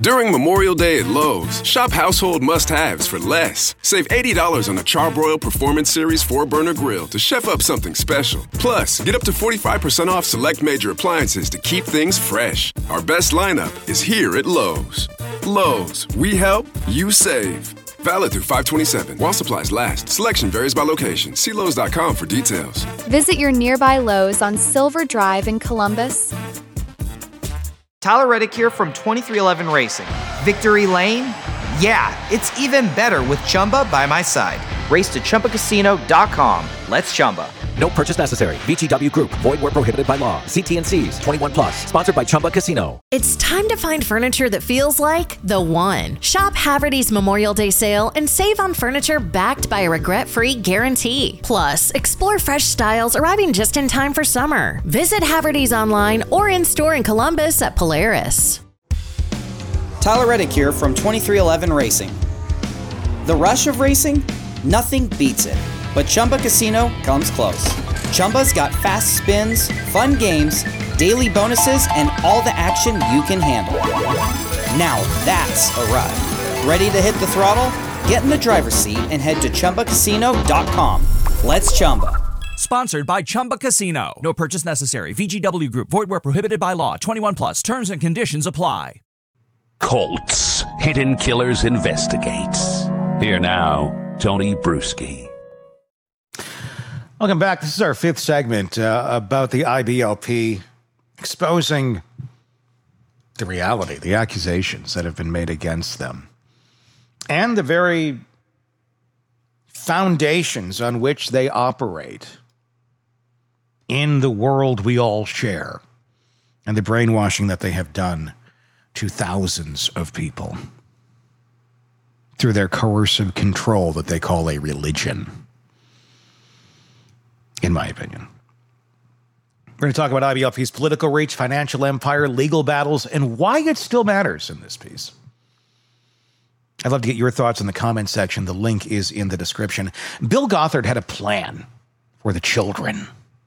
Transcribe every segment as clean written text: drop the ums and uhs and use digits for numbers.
During Memorial Day at Lowe's, shop household must-haves for less. Save $80 on a Charbroil Performance Series 4-burner grill to chef up something special. Plus, get up to 45% off select major appliances to keep things fresh. Our best lineup is here at Lowe's. Lowe's, we help, you save. Valid through 5/27. While supplies last. Selection varies by location. See Lowe's.com for details. Visit your nearby Lowe's on Silver Drive in Columbus. Tyler Reddick here from 2311 Racing. Victory Lane? Yeah, it's even better with Chumba by my side. Race to ChumbaCasino.com. Let's Chumba. No purchase necessary. VGW Group. Void where prohibited by law. See T&Cs. 21 plus. Sponsored by Chumba Casino. It's time to find furniture that feels like the one. Shop Haverty's Memorial Day sale and save on furniture backed by a regret-free guarantee. Plus, explore fresh styles arriving just in time for summer. Visit Haverty's online or in-store in Columbus at Polaris. Tyler Reddick here from 2311 Racing. The rush of racing? Nothing beats it. But Chumba Casino comes close. Chumba's got fast spins, fun games, daily bonuses, and all the action you can handle. Now that's a ride. Ready to hit the throttle? Get in the driver's seat and head to ChumbaCasino.com. Let's Chumba. Sponsored by Chumba Casino. No purchase necessary. VGW Group. Void where prohibited by law. 21 plus. Terms and conditions apply. Colts. Hidden Killers investigates. Here now, Tony Bruschi. Welcome back. This is our fifth segment about the IBLP exposing the reality, the accusations that have been made against them, and the very foundations on which they operate in the world we all share, and the brainwashing that they have done to thousands of people through their coercive control that they call a religion. In my opinion. We're going to talk about IBLP's political reach, financial empire, legal battles, and why it still matters in this piece. I'd love to get your thoughts in the comments section. The link is in the description. Bill Gothard had a plan for the children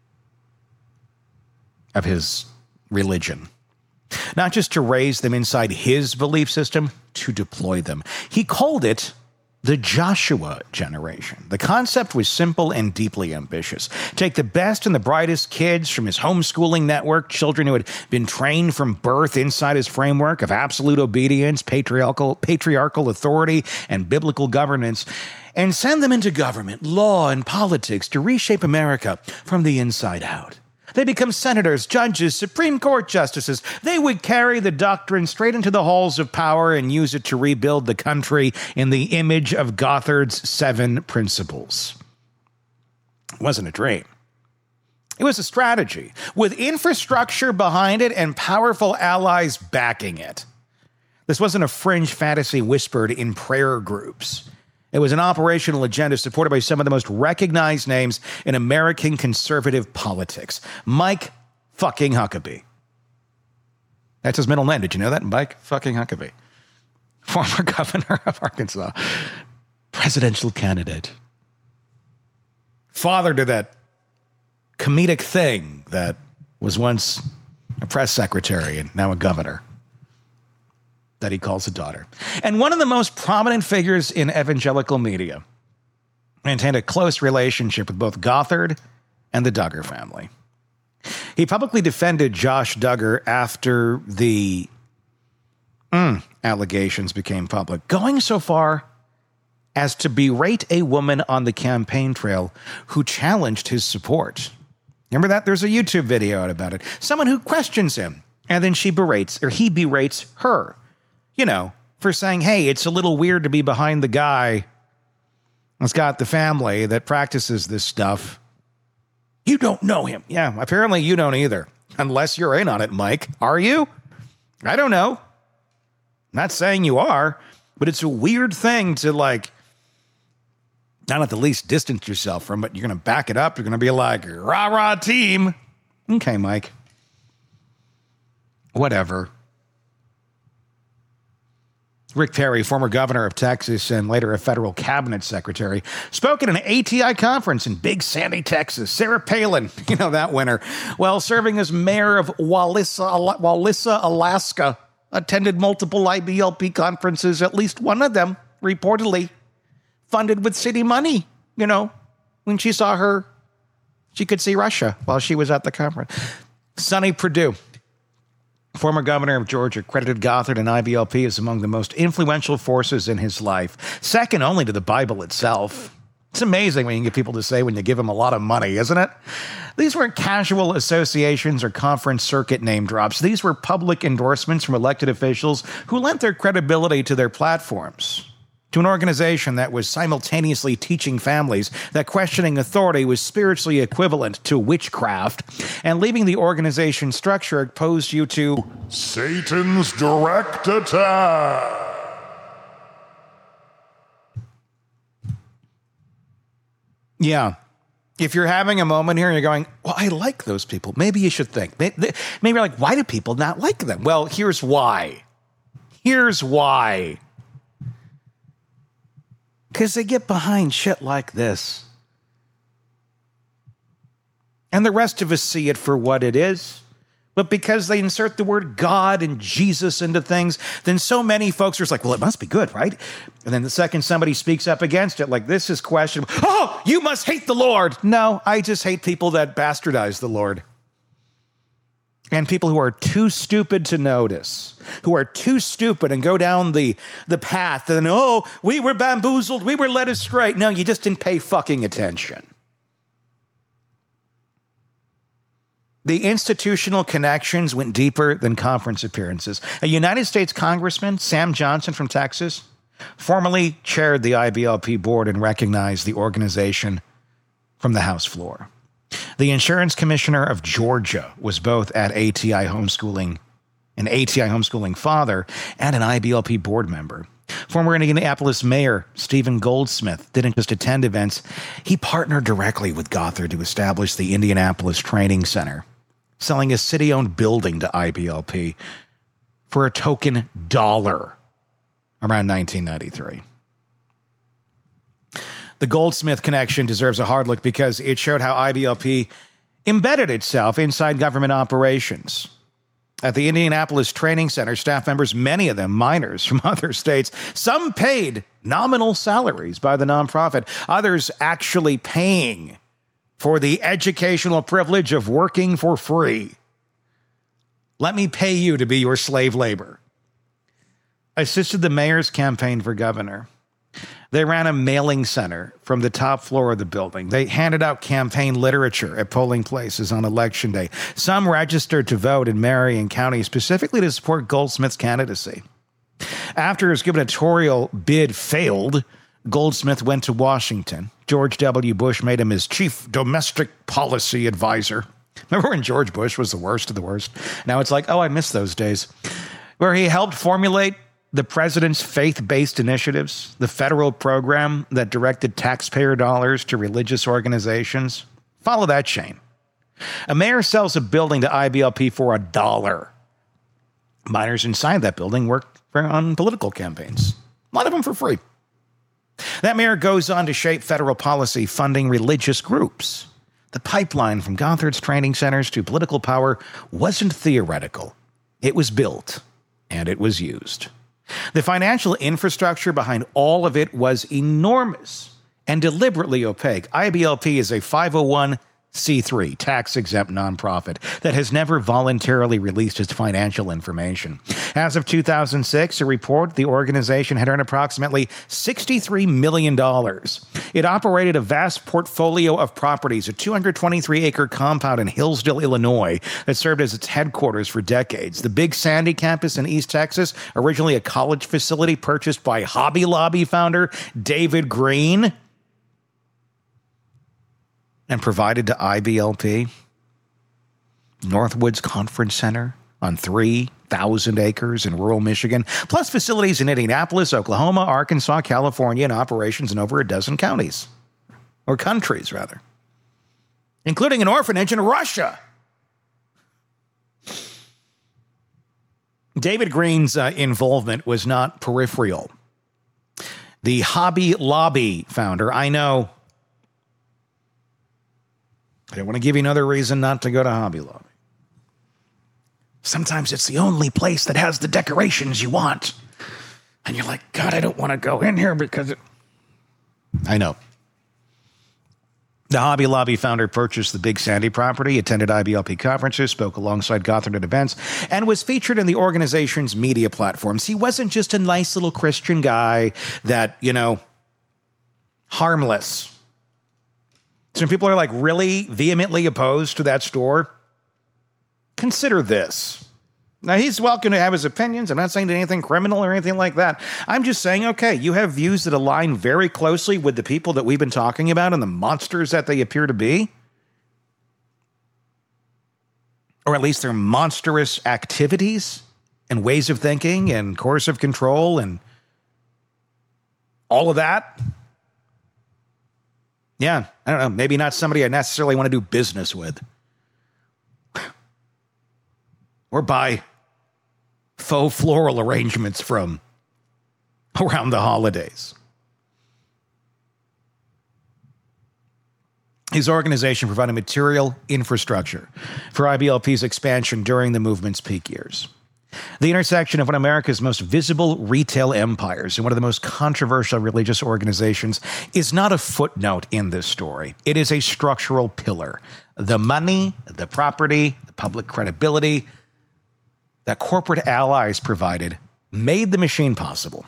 of his religion. Not just to raise them inside his belief system, to deploy them. He called it the Joshua generation. The concept was simple and deeply ambitious. Take the best and the brightest kids from his homeschooling network, children who had been trained from birth inside his framework of absolute obedience, patriarchal authority, and biblical governance, and send them into government, law, and politics to reshape America from the inside out. They become senators, judges, Supreme Court justices. They would carry the doctrine straight into the halls of power and use it to rebuild the country in the image of Gothard's 7 principles. It wasn't a dream. It was a strategy with infrastructure behind it and powerful allies backing it. This wasn't a fringe fantasy whispered in prayer groups. It was an operational agenda supported by some of the most recognized names in American conservative politics. Mike fucking Huckabee. That's his middle name. Did you know that? Mike fucking Huckabee. Former governor of Arkansas. Presidential candidate. Father to that comedic thing that was once a press secretary and now a governor that he calls a daughter. And one of the most prominent figures in evangelical media, maintained a close relationship with both Gothard and the Duggar family. He publicly defended Josh Duggar after the allegations became public, going so far as to berate a woman on the campaign trail who challenged his support. Remember that? There's a YouTube video out about it. Someone who questions him, and then he berates her. You know, for saying, hey, it's a little weird to be behind the guy that's got the family that practices this stuff. You don't know him. Yeah, apparently you don't either. Unless you're in on it, Mike. Are you? I don't know. Not saying you are, but it's a weird thing to, like, not at the least distance yourself from it. You're going to back it up. You're going to be like, rah-rah team. Okay, Mike. Whatever. Rick Perry, former governor of Texas and later a federal cabinet secretary, spoke at an ATI conference in Big Sandy, Texas. Sarah Palin, you know that winner, while serving as mayor of Wallissa, Alaska. attended multiple IBLP conferences, at least one of them reportedly funded with city money. You know, when she saw her, she could see Russia while she was at the conference. Sonny Perdue, former governor of Georgia, credited Gothard and IBLP as among the most influential forces in his life, second only to the Bible itself. It's amazing when you get people to say when you give them a lot of money, isn't it? These weren't casual associations or conference circuit name drops. These were public endorsements from elected officials who lent their credibility to their platforms, to an organization that was simultaneously teaching families that questioning authority was spiritually equivalent to witchcraft, and leaving the organization structure exposed you to Satan's direct attack. Yeah. If you're having a moment here and you're going, well, I like those people, maybe you should think. Maybe you're like, why do people not like them? Well, here's why. Here's why. Because they get behind shit like this. And the rest of us see it for what it is. But because they insert the word God and Jesus into things, then so many folks are just like, well, it must be good, right? And then the second somebody speaks up against it, like, this is questionable. Oh, you must hate the Lord. No, I just hate people that bastardize the Lord. And people who are too stupid to notice, who are too stupid and go down the path and, oh, we were bamboozled, we were led astray. No, you just didn't pay fucking attention. The institutional connections went deeper than conference appearances. A United States Congressman, Sam Johnson from Texas, formerly chaired the IBLP board and recognized the organization from the House floor. The insurance commissioner of Georgia was both at ATI homeschooling, an ATI homeschooling father, and an IBLP board member. Former Indianapolis Mayor Stephen Goldsmith didn't just attend events, he partnered directly with Gothard to establish the Indianapolis Training Center, selling a city-owned building to IBLP for a token dollar around 1993. The Goldsmith connection deserves a hard look because it showed how IBLP embedded itself inside government operations. At the Indianapolis Training Center, staff members, many of them minors from other states, some paid nominal salaries by the nonprofit, others actually paying for the educational privilege of working for free. Let me pay you to be your slave labor. Assisted the mayor's campaign for governor. They ran a mailing center from the top floor of the building. They handed out campaign literature at polling places on Election Day. Some registered to vote in Marion County specifically to support Goldsmith's candidacy. After his gubernatorial bid failed, Goldsmith went to Washington. George W. Bush made him his chief domestic policy advisor. Remember when George Bush was the worst of the worst? Now it's like, oh, I miss those days. Where he helped formulate the president's faith-based initiatives, the federal program that directed taxpayer dollars to religious organizations. Follow that chain. A mayor sells a building to IBLP for $1. Minors inside that building work on political campaigns. A lot of them for free. That mayor goes on to shape federal policy funding religious groups. The pipeline from Gothard's training centers to political power wasn't theoretical. It was built, and it was used. The financial infrastructure behind all of it was enormous and deliberately opaque. IBLP is a 501c3 tax-exempt nonprofit that has never voluntarily released its financial information. As of 2006, a report, the organization had earned approximately $63 million. It operated a vast portfolio of properties, a 223-acre compound in Hillsdale, Illinois, that served as its headquarters for decades. The Big Sandy campus in East Texas, originally a college facility purchased by Hobby Lobby founder David Green and provided to IBLP. Northwoods Conference Center on 3,000 acres in rural Michigan, plus facilities in Indianapolis, Oklahoma, Arkansas, California, and operations in over a dozen counties, or countries, rather, including an orphanage in Russia. David Green's involvement was not peripheral. The Hobby Lobby founder, I know, I don't want to give you another reason not to go to Hobby Lobby. Sometimes it's the only place that has the decorations you want. And you're like, God, I don't want to go in here because I know. The Hobby Lobby founder purchased the Big Sandy property, attended IBLP conferences, spoke alongside Gothard at events, and was featured in the organization's media platforms. He wasn't just a nice little Christian guy that, harmless. Some people are like really vehemently opposed to that store. Consider this. Now, he's welcome to have his opinions. I'm not saying anything criminal or anything like that. I'm just saying, okay, you have views that align very closely with the people that we've been talking about and the monsters that they appear to be. Or at least their monstrous activities and ways of thinking and coercive control and all of that. Yeah, I don't know. Maybe not somebody I necessarily want to do business with. Or buy faux floral arrangements from around the holidays. His organization provided material infrastructure for IBLP's expansion during the movement's peak years. The intersection of one of America's most visible retail empires and one of the most controversial religious organizations is not a footnote in this story. It is a structural pillar. The money, the property, the public credibility that corporate allies provided made the machine possible.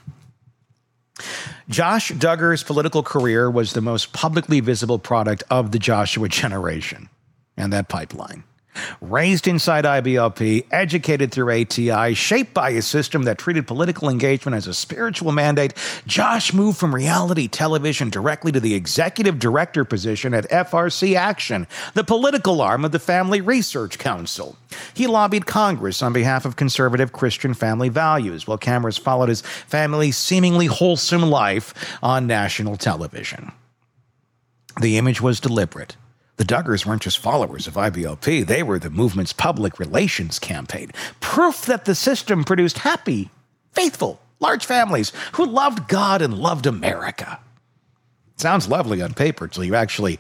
Josh Duggar's political career was the most publicly visible product of the Joshua generation and that pipeline. Raised inside IBLP, educated through ATI, shaped by a system that treated political engagement as a spiritual mandate, Josh moved from reality television directly to the executive director position at FRC Action, the political arm of the Family Research Council. He lobbied Congress on behalf of conservative Christian family values, while cameras followed his family's seemingly wholesome life on national television. The image was deliberate. The Duggars weren't just followers of IBLP. They were the movement's public relations campaign. Proof that the system produced happy, faithful, large families who loved God and loved America. Sounds lovely on paper until you actually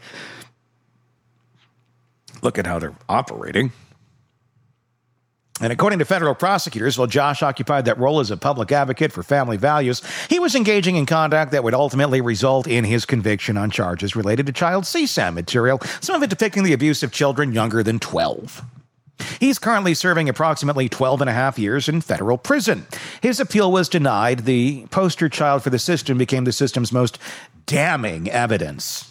look at how they're operating. And according to federal prosecutors, while Josh occupied that role as a public advocate for family values, he was engaging in conduct that would ultimately result in his conviction on charges related to child CSAM material, some of it depicting the abuse of children younger than 12. He's currently serving approximately 12 and a half years in federal prison. His appeal was denied. The poster child for the system became the system's most damning evidence.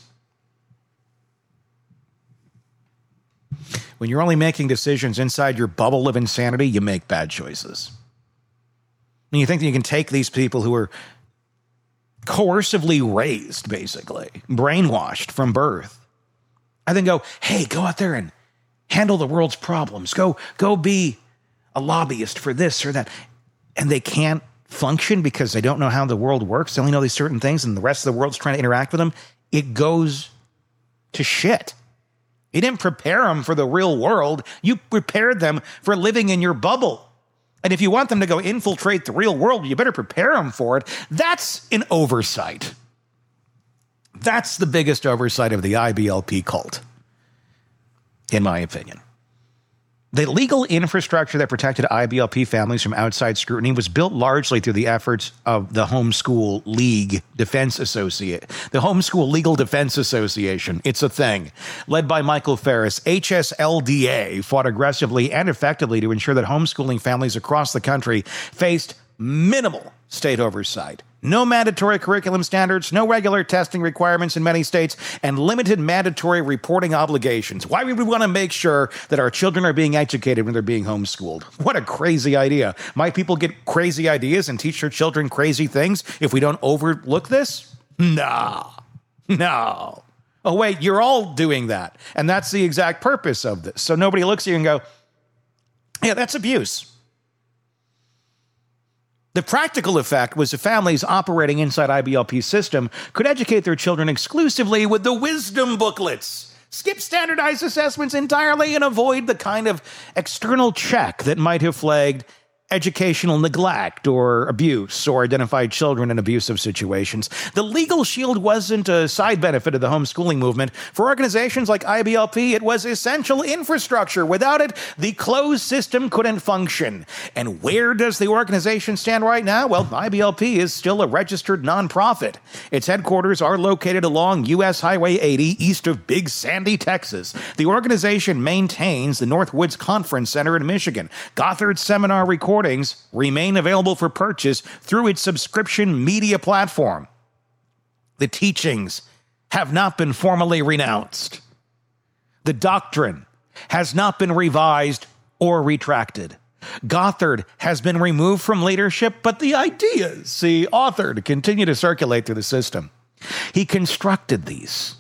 When you're only making decisions inside your bubble of insanity, you make bad choices. And you think that you can take these people who are coercively raised, basically, brainwashed from birth, and then go, hey, go out there and handle the world's problems. Go be a lobbyist for this or that. And they can't function because they don't know how the world works. They only know these certain things, and the rest of the world's trying to interact with them. It goes to shit. You didn't prepare them for the real world. You prepared them for living in your bubble. And if you want them to go infiltrate the real world, you better prepare them for it. That's an oversight. That's the biggest oversight of the IBLP cult, in my opinion. The legal infrastructure that protected IBLP families from outside scrutiny was built largely through the efforts of the Homeschool Legal Defense Association. The Homeschool Legal Defense Association, it's a thing. Led by Michael Ferris, HSLDA fought aggressively and effectively to ensure that homeschooling families across the country faced minimal state oversight. No mandatory curriculum standards, no regular testing requirements in many states, and limited mandatory reporting obligations. Why would we want to make sure that our children are being educated when they're being homeschooled? What a crazy idea. Might people get crazy ideas and teach their children crazy things if we don't overlook this? No. Oh, wait, you're all doing that. And that's the exact purpose of this. So nobody looks at you and go, yeah, that's abuse. The practical effect was the families operating inside IBLP's system could educate their children exclusively with the wisdom booklets, skip standardized assessments entirely, and avoid the kind of external check that might have flagged educational neglect or abuse, or identified children in abusive situations. The legal shield wasn't a side benefit of the homeschooling movement. For organizations like IBLP, it was essential infrastructure. Without it, the closed system couldn't function. And where does the organization stand right now? Well, IBLP is still a registered nonprofit. Its headquarters are located along U.S. Highway 80 east of Big Sandy, Texas. The organization maintains the Northwoods Conference Center in Michigan. Gothard's seminar recordings remain available for purchase through its subscription media platform. The teachings have not been formally renounced. The doctrine has not been revised or retracted. Gothard has been removed from leadership, but the ideas, authored, continue to circulate through the system. He constructed these,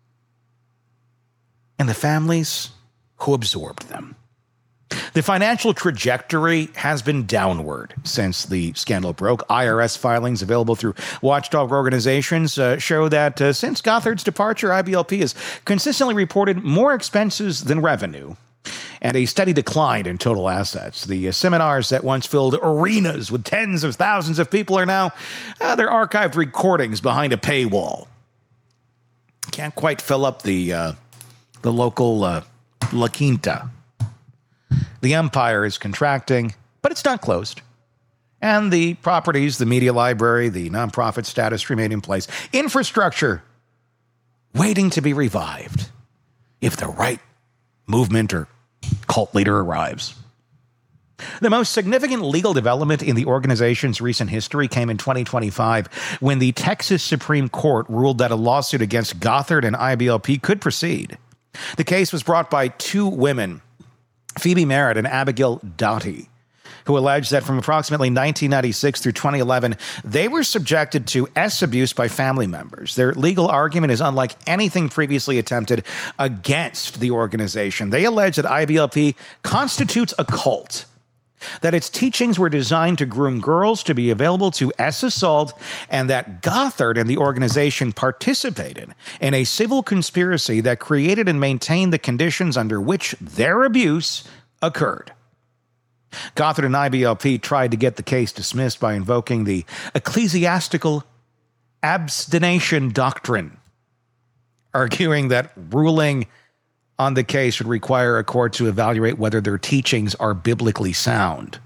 and the families who absorbed them. The financial trajectory has been downward since the scandal broke. IRS filings available through watchdog organizations show that since Gothard's departure, IBLP has consistently reported more expenses than revenue and a steady decline in total assets. The seminars that once filled arenas with tens of thousands of people are now, they're archived recordings behind a paywall. Can't quite fill up the local La Quinta. The empire is contracting, but it's not closed. And the properties, the media library, the nonprofit status remain in place. Infrastructure waiting to be revived if the right movement or cult leader arrives. The most significant legal development in the organization's recent history came in 2025 when the Texas Supreme Court ruled that a lawsuit against Gothard and IBLP could proceed. The case was brought by two women, Phoebe Merritt and Abigail Doughty, who alleged that from approximately 1996 through 2011, they were subjected to abuse by family members. Their legal argument is unlike anything previously attempted against the organization. They allege that IBLP constitutes a cult, that its teachings were designed to groom girls to be available to assault, and that Gothard and the organization participated in a civil conspiracy that created and maintained the conditions under which their abuse occurred. Gothard and IBLP tried to get the case dismissed by invoking the ecclesiastical abstination doctrine, arguing that ruling on the case would require a court to evaluate whether their teachings are biblically sound,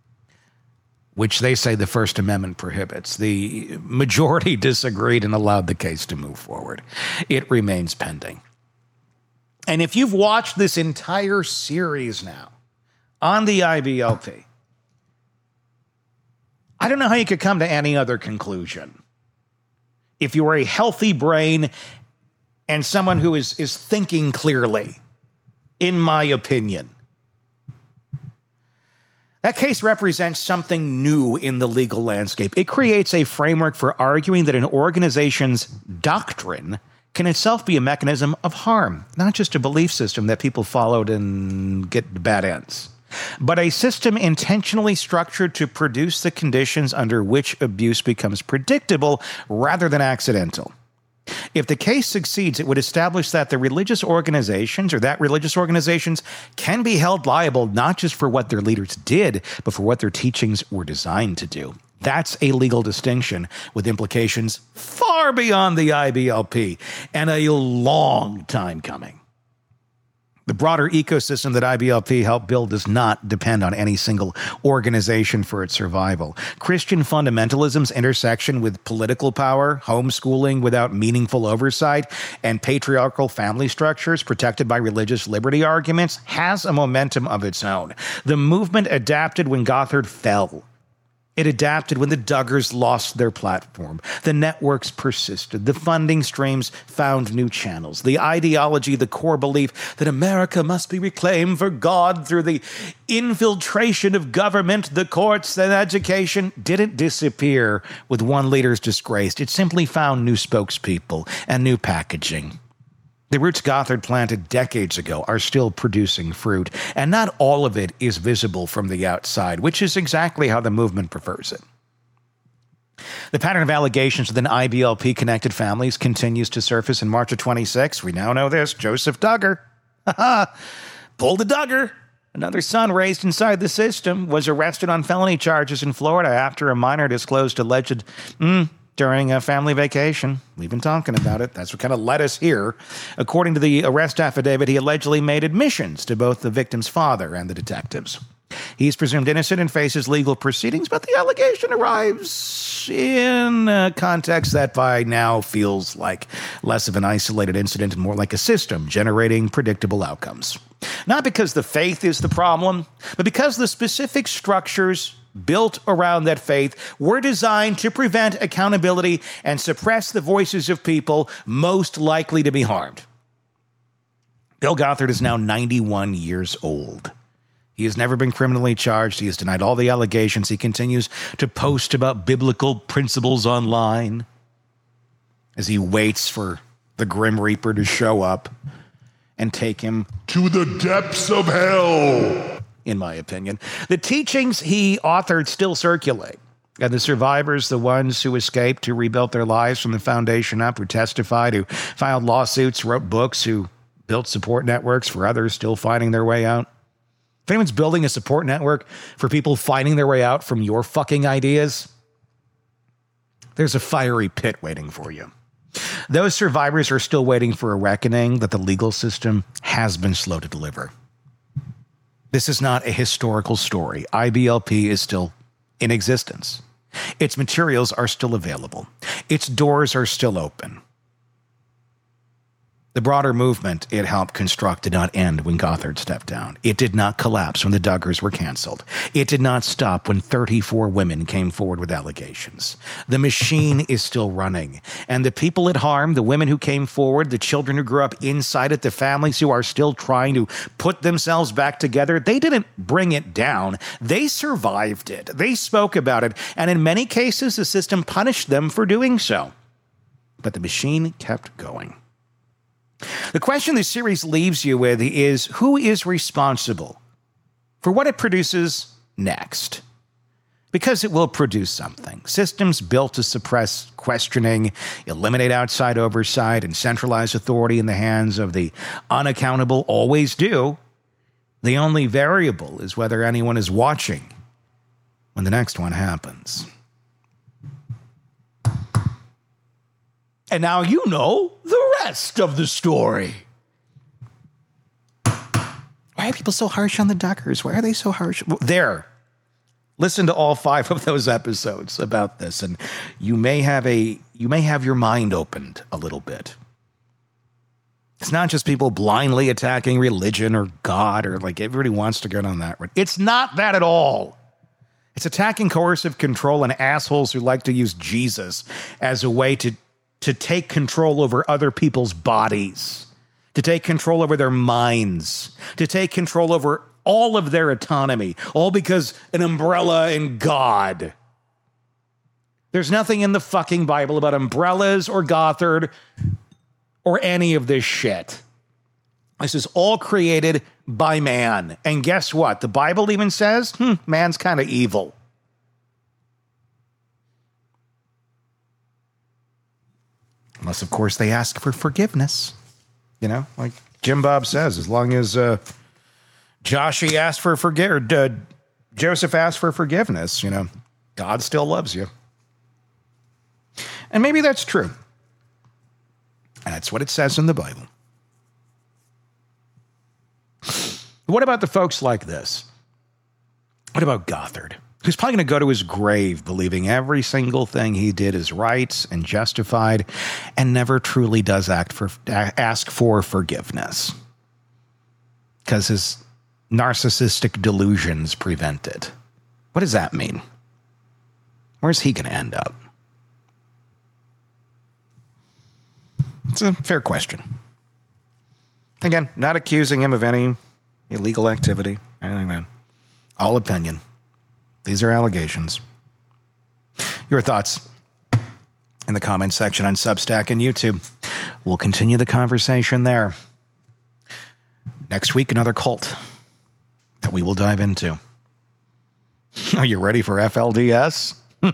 which they say the First Amendment prohibits. The majority disagreed and allowed the case to move forward. It remains pending. And if you've watched this entire series now on the IBLP, I don't know how you could come to any other conclusion. If you are a healthy brain and someone who is thinking clearly, in my opinion, that case represents something new in the legal landscape. It creates a framework for arguing that an organization's doctrine can itself be a mechanism of harm, not just a belief system that people followed and get bad ends, but a system intentionally structured to produce the conditions under which abuse becomes predictable rather than accidental. If the case succeeds, it would establish that the religious organizations can be held liable not just for what their leaders did, but for what their teachings were designed to do. That's a legal distinction with implications far beyond the IBLP and a long time coming. The broader ecosystem that IBLP helped build does not depend on any single organization for its survival. Christian fundamentalism's intersection with political power, homeschooling without meaningful oversight, and patriarchal family structures protected by religious liberty arguments has a momentum of its own. The movement adapted when Gothard fell. It adapted when the Duggars lost their platform. The networks persisted. The funding streams found new channels. The ideology, the core belief that America must be reclaimed for God through the infiltration of government, the courts, and education didn't disappear with one leader's disgrace. It simply found new spokespeople and new packaging. The roots Gothard planted decades ago are still producing fruit, and not all of it is visible from the outside, which is exactly how the movement prefers it. The pattern of allegations within IBLP-connected families continues to surface. In March of 26, we now know this, Joseph Duggar pulled a Duggar. Another son raised inside the system was arrested on felony charges in Florida after a minor disclosed alleged during a family vacation. We've been talking about it. That's what kind of led us here. According to the arrest affidavit, he allegedly made admissions to both the victim's father and the detectives. He's presumed innocent and faces legal proceedings, but the allegation arrives in a context that by now feels like less of an isolated incident and more like a system generating predictable outcomes. Not because the faith is the problem, but because the specific structures built around that faith were designed to prevent accountability and suppress the voices of people most likely to be harmed. Bill Gothard is now 91 years old. He has never been criminally charged. He has denied all the allegations. He continues to post about biblical principles online as he waits for the Grim Reaper to show up and take him to the depths of hell. In my opinion, the teachings he authored still circulate. And the survivors, the ones who escaped, who rebuilt their lives from the foundation up, who testified, who filed lawsuits, wrote books, who built support networks for others still finding their way out. If anyone's building a support network for people finding their way out from your fucking ideas, there's a fiery pit waiting for you. Those survivors are still waiting for a reckoning that the legal system has been slow to deliver. This is not a historical story. IBLP is still in existence. Its materials are still available. Its doors are still open. The broader movement it helped construct did not end when Gothard stepped down. It did not collapse when the Duggars were canceled. It did not stop when 34 women came forward with allegations. The machine is still running. And the people it harmed, the women who came forward, the children who grew up inside it, the families who are still trying to put themselves back together, they didn't bring it down. They survived it. They spoke about it. And in many cases, the system punished them for doing so. But the machine kept going. The question this series leaves you with is, who is responsible for what it produces next? Because it will produce something. Systems built to suppress questioning, eliminate outside oversight, and centralize authority in the hands of the unaccountable always do. The only variable is whether anyone is watching when the next one happens. And now you know the rest of the story. Why are people so harsh on the Duggars? Why are they so harsh? There. Listen to all 5 of those episodes about this, and you may have your mind opened a little bit. It's not just people blindly attacking religion or God, or like everybody wants to get on that road. It's not that at all. It's attacking coercive control and assholes who like to use Jesus as a way to take control over other people's bodies, to take control over their minds, to take control over all of their autonomy, all because an umbrella and God. There's nothing in the fucking Bible about umbrellas or Gothard or any of this shit. This is all created by man. And guess what? The Bible even says, man's kind of evil. Unless, of course, they ask for forgiveness. You know, like Jim Bob says, as long as Joshy asked for Joseph asked for forgiveness, you know, God still loves you. And maybe that's true. And that's what it says in the Bible. What about the folks like this? What about Gothard? Who's probably going to go to his grave believing every single thing he did is right and justified and never truly does ask for forgiveness because his narcissistic delusions prevent it. What does that mean? Where's he going to end up? It's a fair question. Again, not accusing him of any illegal activity, anything like that. All opinion. These are allegations. Your thoughts in the comments section on Substack and YouTube. We'll continue the conversation there. Next week, another cult that we will dive into. Are you ready for FLDS?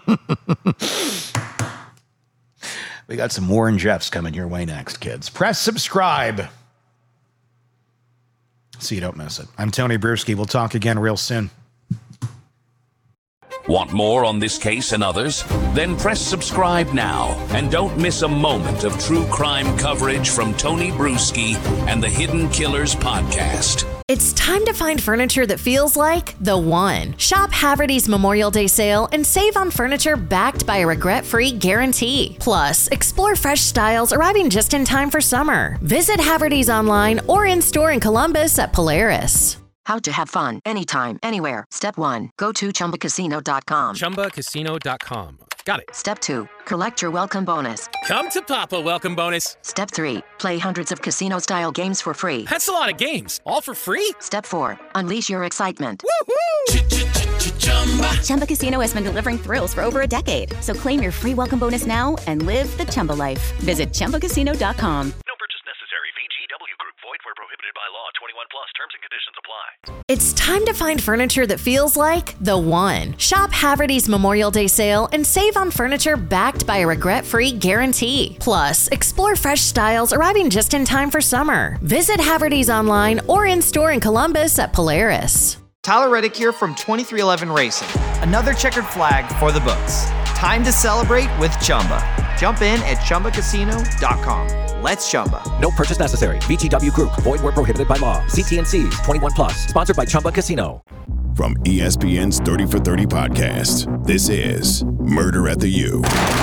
We got some Warren Jeffs coming your way next, kids. Press subscribe. so you don't miss it. I'm Tony Bruschi. We'll talk again real soon. Want more on this case and others? Then press subscribe now and don't miss a moment of true crime coverage from Tony Bruschi and the Hidden Killers podcast. It's time to find furniture that feels like the one. Shop Haverty's Memorial Day sale and save on furniture backed by a regret-free guarantee. Plus, explore fresh styles arriving just in time for summer. Visit Haverty's online or in-store in Columbus at Polaris. How to have fun anytime, anywhere. Step 1. Go to ChumbaCasino.com. ChumbaCasino.com. Got it. Step 2. Collect your welcome bonus. Come to Papa welcome bonus. Step 3. Play hundreds of casino-style games for free. That's a lot of games. All for free? Step 4. Unleash your excitement. Woohoo! Chumba Casino has been delivering thrills for over a decade. So claim your free welcome bonus now and live the Chumba life. Visit ChumbaCasino.com. No purchase necessary. VGW Group. Void where prohibited by law. 21 plus. Terms and conditions apply. It's time to find furniture that feels like the one. Shop Haverty's Memorial Day sale and save on furniture backed by a regret-free guarantee. Plus, explore fresh styles arriving just in time for summer. Visit Haverty's online or in-store in Columbus at Polaris. Tyler Reddick here from 2311 Racing. Another checkered flag for the books. Time to celebrate with Chumba. Jump in at ChumbaCasino.com. Let's Chumba. No purchase necessary. VGW Group. Void where prohibited by law. CT&Cs. 21 plus. Sponsored by Chumba Casino. From ESPN's 30 for 30 podcast, this is Murder at the U.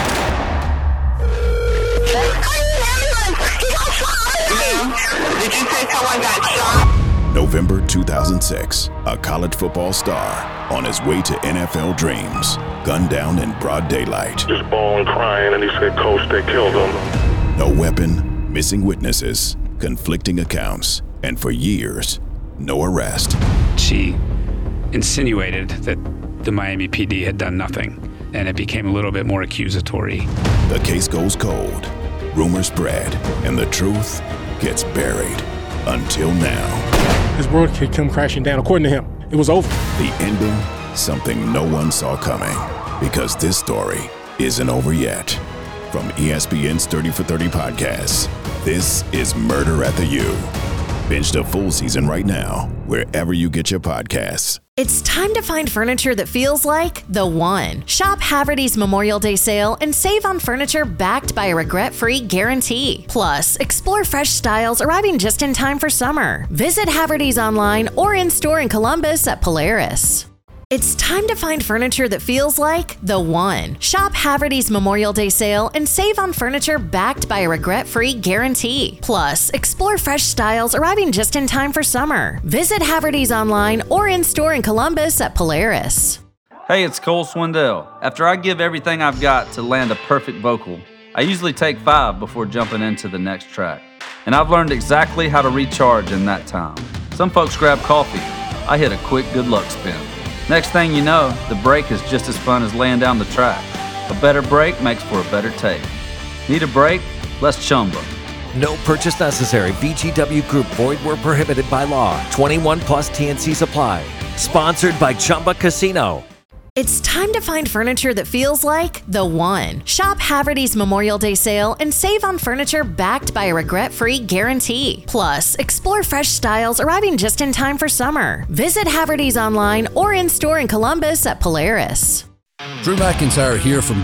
Did you say someone got shot? November 2006, a college football star on his way to NFL dreams, gunned down in broad daylight. Just bawling, crying, and he said, "Coach, they killed him." No weapon, missing witnesses, conflicting accounts, and for years, no arrest. She insinuated that the Miami PD had done nothing, and it became a little bit more accusatory. The case goes cold, rumors spread, and the truth gets buried. Until now. His world could come crashing down. According to him, it was over. The ending, something no one saw coming. Because this story isn't over yet. From ESPN's 30 for 30 podcast, this is Murder at the U. Binge the full season right now, wherever you get your podcasts. It's time to find furniture that feels like the one. Shop Haverty's Memorial Day sale and save on furniture backed by a regret-free guarantee. Plus, explore fresh styles arriving just in time for summer. Visit Haverty's online or in-store in Columbus at Polaris. It's time to find furniture that feels like the one. Shop Haverty's Memorial Day sale and save on furniture backed by a regret-free guarantee. Plus, explore fresh styles arriving just in time for summer. Visit Haverty's online or in-store in Columbus at Polaris. Hey, it's Cole Swindell. After I give everything I've got to land a perfect vocal, I usually take 5 before jumping into the next track. And I've learned exactly how to recharge in that time. Some folks grab coffee. I hit a quick good luck spin. Next thing you know, the break is just as fun as laying down the track. A better break makes for a better take. Need a break? Let's Chumba. No purchase necessary. VGW Group. Void where prohibited by law. 21 plus T&Cs apply. Sponsored by Chumba Casino. It's time to find furniture that feels like the one. Shop Haverty's Memorial Day sale and save on furniture backed by a regret-free guarantee. Plus, explore fresh styles arriving just in time for summer. Visit Haverty's online or in-store in Columbus at Polaris. Drew McIntyre here from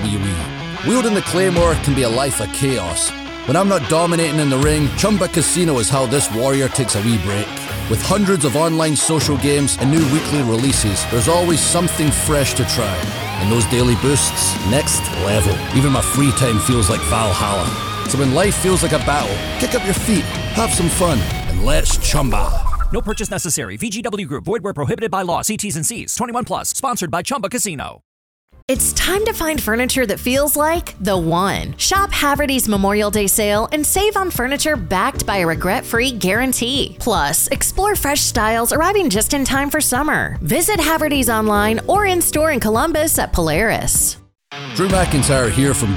WWE. Wielding the Claymore can be a life of chaos. When I'm not dominating in the ring, Chumba Casino is how this warrior takes a wee break. With hundreds of online social games and new weekly releases, there's always something fresh to try. And those daily boosts, next level. Even my free time feels like Valhalla. So when life feels like a battle, kick up your feet, have some fun, and let's Chumba. No purchase necessary. VGW Group. Void where prohibited by law. See T's and C's. 21 plus. Sponsored by Chumba Casino. It's time to find furniture that feels like the one. Shop Haverty's Memorial Day sale and save on furniture backed by a regret-free guarantee. Plus, explore fresh styles arriving just in time for summer. Visit Haverty's online or in-store in Columbus at Polaris. Drew McIntyre here from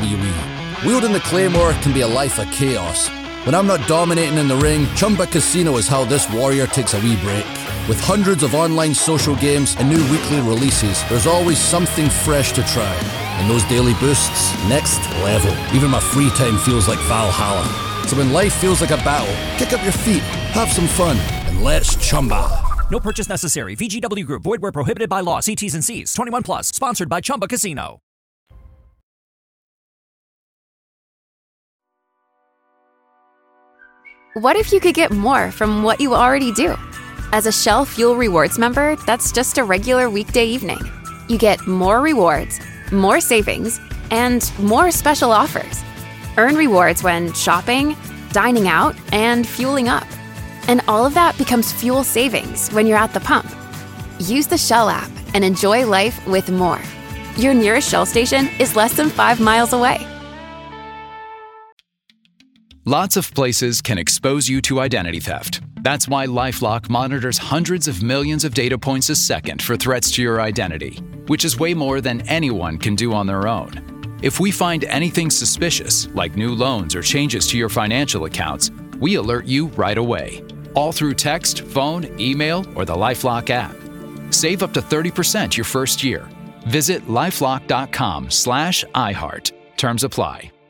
WWE. Wielding the Claymore can be a life of chaos. When I'm not dominating in the ring, Chumba Casino is how this warrior takes a wee break. With hundreds of online social games and new weekly releases, there's always something fresh to try. And those daily boosts, next level. Even my free time feels like Valhalla. So when life feels like a battle, kick up your feet, have some fun, and let's Chumba. No purchase necessary. VGW Group. Void where prohibited by law. See T's and C's. 21 plus. Sponsored by Chumba Casino. What if you could get more from what you already do? As a Shell Fuel Rewards member, that's just a regular weekday evening. You get more rewards, more savings, and more special offers. Earn rewards when shopping, dining out, and fueling up. And all of that becomes fuel savings when you're at the pump. Use the Shell app and enjoy life with more. Your nearest Shell station is less than 5 miles away. Lots of places can expose you to identity theft. That's why LifeLock monitors hundreds of millions of data points a second for threats to your identity, which is way more than anyone can do on their own. If we find anything suspicious, like new loans or changes to your financial accounts, we alert you right away. All through text, phone, email, or the LifeLock app. Save up to 30% your first year. Visit LifeLock.com/iHeart. Terms apply.